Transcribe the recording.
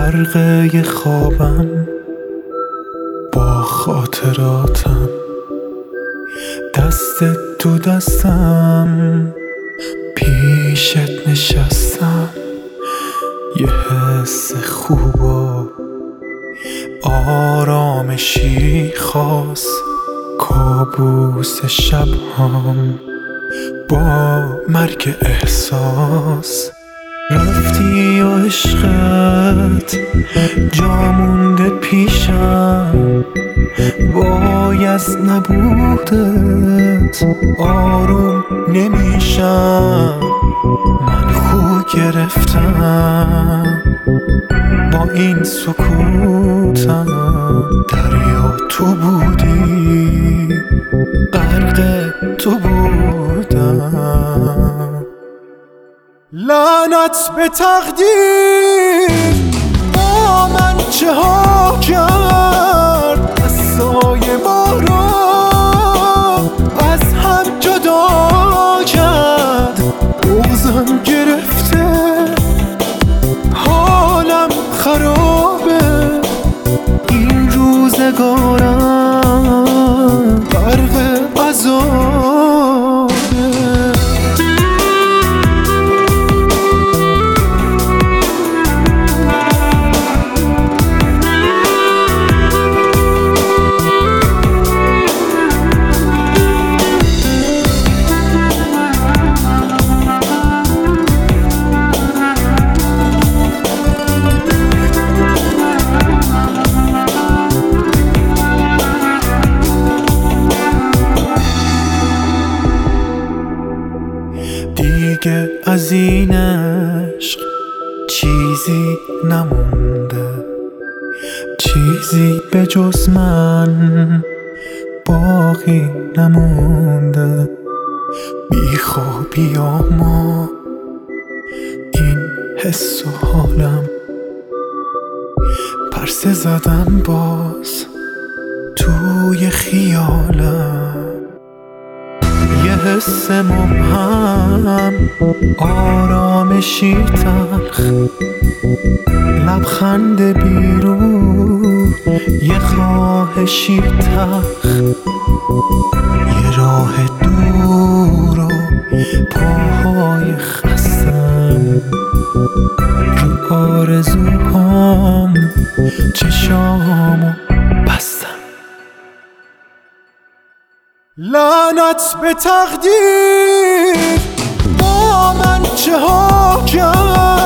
غرقه خوابم با خاطراتم، دست تو دستم پیشت نشستم. یه حس خوب و آرامشی خاص، کابوس شبهام با مرگ احساس. رفتی و عشقت جا مونده پیشم، وای از نبودت آروم نمیشم. من خو گرفتم با این سکوتم، دریا تو بودی غرق تو بودم. لعنت به تقدیر با من چه ها کرد، قصای ما رو از هم جدا کرد. بغضم گرفته حالم خرابه، این روزگارم غرق عذابه. دیگه از این عشق چیزی نمونده، چیزی به جز من باقی نمونده. بیخوابی اما این حس و حالم، پرسه زدن باز توی خیالم. یه حس مبهم، آرامشی تلخ، لبخند بیرون، یه خواهشی تلخ. یه راه دور و پاهای خستم، رو آرزوهام چشامو بستم. لعنت به تقدیر با من چه ها کرد،